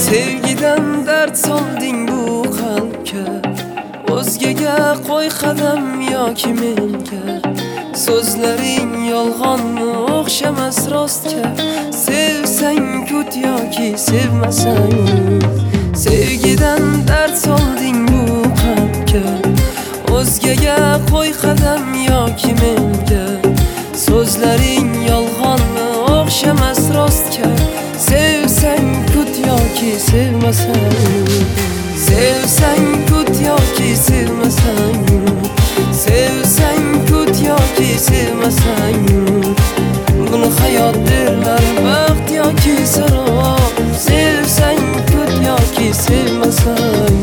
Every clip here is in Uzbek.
Sevgiden dard solding bu qalbga, o'zgaga qo'y qadam yoki menga. So'zlaring yolg'onmi o'xshamas rostga, sevsang kut yoki sevmasang. Sevgidan dard solding bu qalbga, o'zgaga qo'y qadam yoki menga. So'zlaring yolg'onmi o'xshamas rostga, sevsang kut yoki sevmasang. Sevsang kut yoki sevmasang. Sevsang kut yoki sevmasang. Buni hayot derlar, baxt yoki sarob. Sevsang kut yoki sevmasang.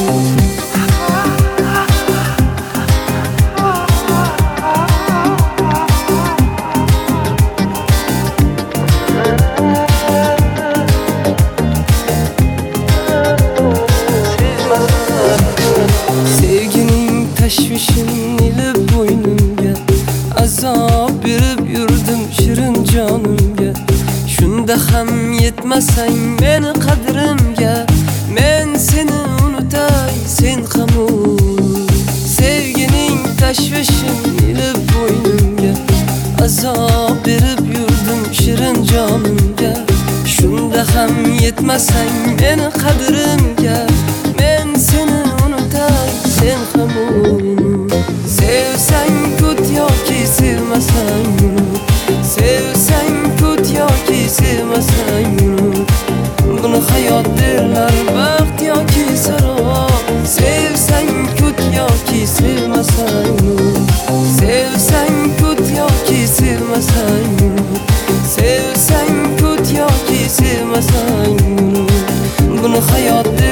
Tashvishini ilib bo'ynimga, azob berib yurdim shirin jonimga. Shunda ham yetmasang meni qadrimga, men seni unutay, sen ham unut. Sevgining tashvishini ilib bo'ynimga, azob berib yurdim shirin jonimga. Shunda ham yetmasang meni qadrimga, men seni unutay, sen ham unut. Sevsang kut yoki sevmasang. Sevsang kut yoki sevmasang. Buni hayot derlar, baxt yoki sarob. Sevsang kut yoki sevmasang. Sevsang kut yoki sevmasang. Sevsang kut yoki sevmasang. Buni hayot